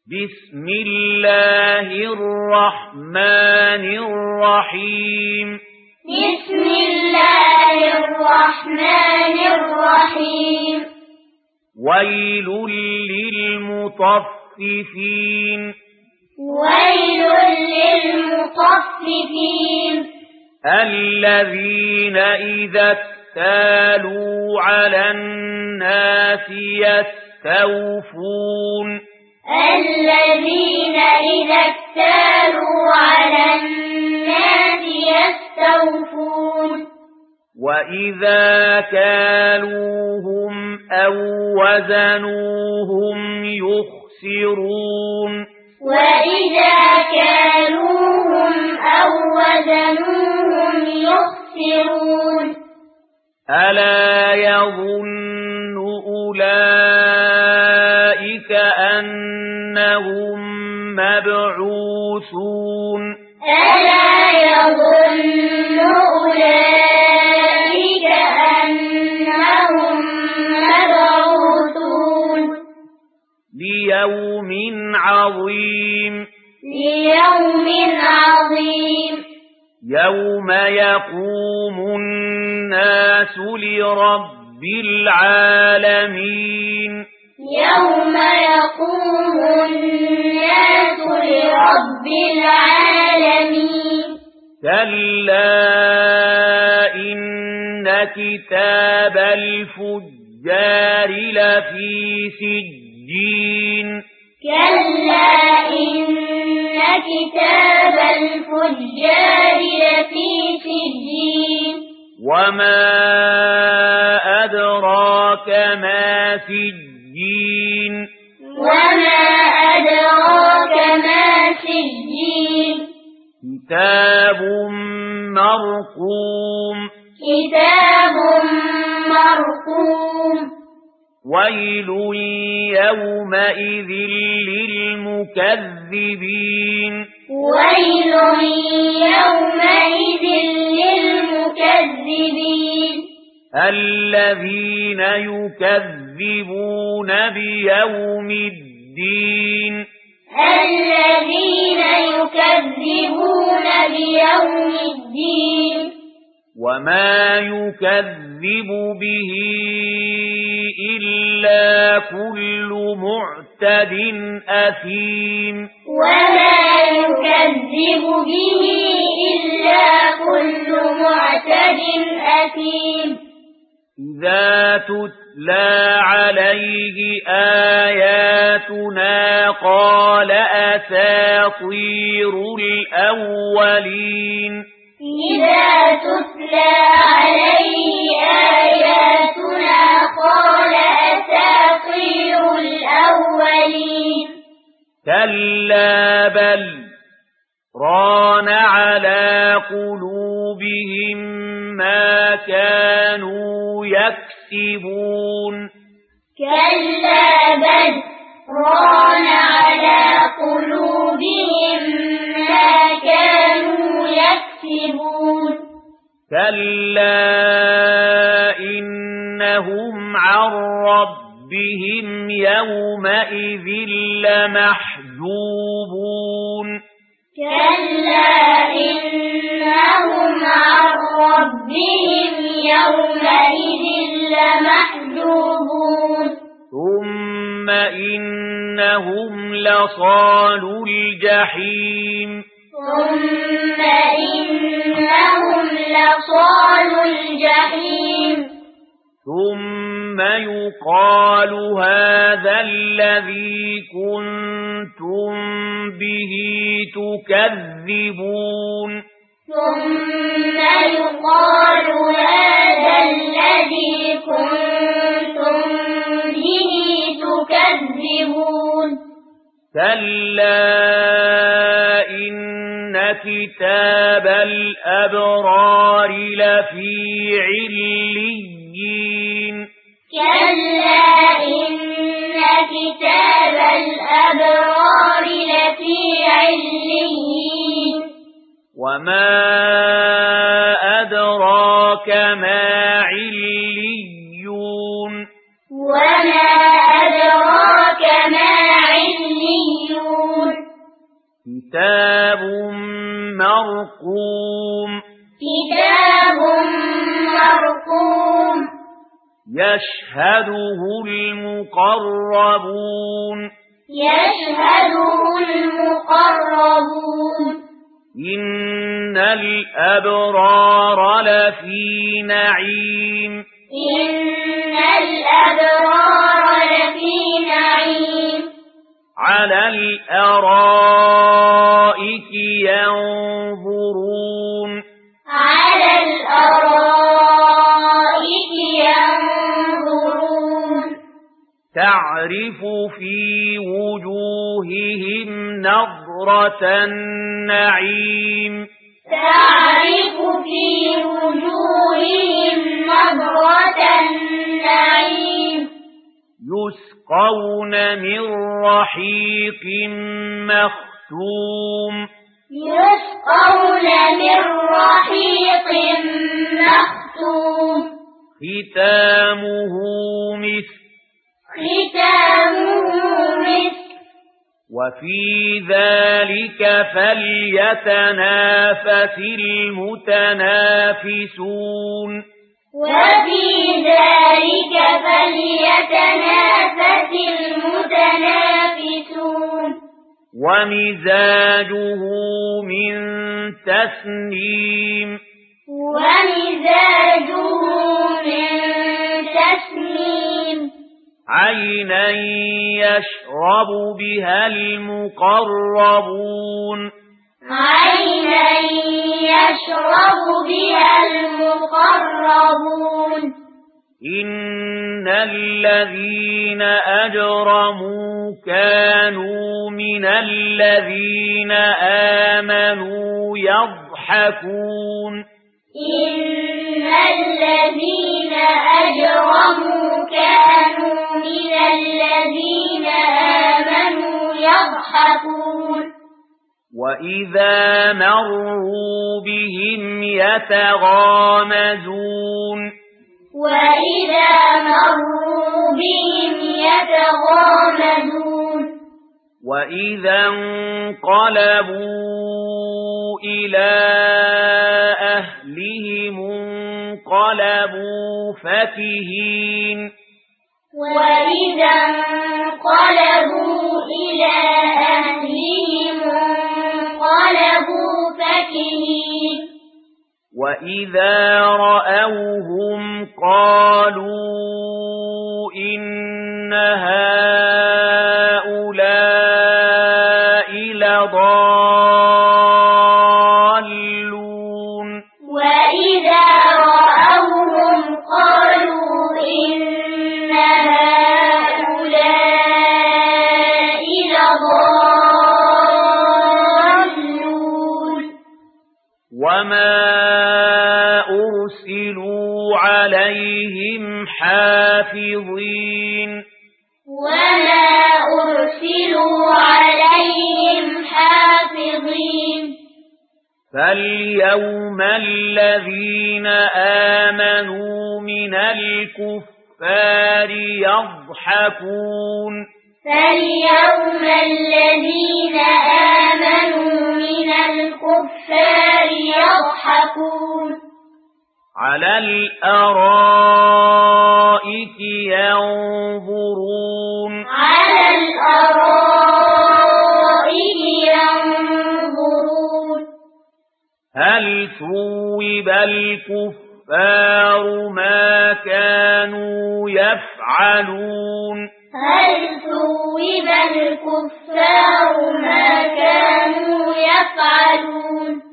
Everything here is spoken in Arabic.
بسم الله الرحمن الرحيم بسم الله الرحمن الرحيم ويل للمطففين ويل للمطففين الذين إذا اكتالوا على الناس يستوفون الذين إذا اكتالوا على الناس يستوفون وإذا كالوهم أو وزنوهم يخسرون وإذا كالوهم أو وزنوهم يخسرون ألا يظن أولئك أنهم مبعوثون ألا يظن أولئك أنهم مبعوثون ليوم عظيم ليوم عظيم يوم يقوم الناس لرب العالمين يوم يقوم الناس لرب العالمين كلا إن كتاب الفجار لفي سجين كلا إن كتاب الفجار لفي سجين وما أدراك ما سجين وما أدراك ما سجين كتاب مرقوم كتاب مرقوم ويل يومئذ للمكذبين ويل يومئذ للمكذبين الذين يكذبون بيوم الدين الذين يكذبون بيوم الدين وما يكذب به إلا كل معتد أثيم وما يكذب به إلا كل معتد أثيم إذا تتلى عليه آياتنا قال أساطير الأولين إذا تتلى عليه آياتنا قال أساطير الأولين كلا بل ران على قلوبهم ما كانوا يكسبون كلا بل ران على قلوبهم ما كانوا يكسبون كلا إنهم عن ربهم يومئذ لمحجوبون كلا إنهم عن ربهم يومئذ لمحجوبون ثم إنهم لصالو الجحيم ثم إنهم لصالو الجحيم ثم يقال هذا الذي كنتم به تكذبون ثم يقال هذا الذي كنتم به تكذبون كلا إن كتاب الأبرار لفي عليين كلا إن كتاب الأبرار لفي عليين وما أدراك ما عليون وما أدراك ما عليون كتاب مرقوم كتاب مرقوم يشهده المقربون يشهده المقربون إن الأبرار لفي نعيم إن الأبرار لفي نعيم على الأرائك ينظرون على الأرائك ينظرون تعرف في وجوههم نضرة النعيم تعرف في وجوههم نضرة النعيم يسقون من رحيق مختوم يسقون من رحيق مختوم ختامه مسك ختامه مسك وفي ذلك فليتنافس المتنافسون وفي ذلك فليتنافس المتنافسون ومزاجه من تسنيم ومزاجه من تسنيم عينا يشرب بها المقربون عينا يشرب بها المقربون إن الذين أجرموا كانوا من الذين آمنوا يضحكون إن الذين أجرموا كانوا من الذين آمنوا يضحكون وإذا مروا بهم يتغامزون وإذا مروا بهم يتغامزون وإذا انقلبوا إلى أهلهم انقلبوا فكهين وإذا انقلبوا إلى أهلهم انقلبوا فكهين وإذا رأوهم قالوا إن هؤلاء لضالون وإذا رأوهم قالوا إن هؤلاء لضالون وما أرسلوا عليهم حافظين وما أرسلوا عليهم حافظين فاليوم الذين آمنوا من الكفار يضحكون فاليوم الذين آمنوا من الكفار يضحكون على الأرائك ينظرون على الأرائك ينظرون هل ثوب الكفار ما كانوا يفعلون هل ثوب الكفار ما كانوا يفعلون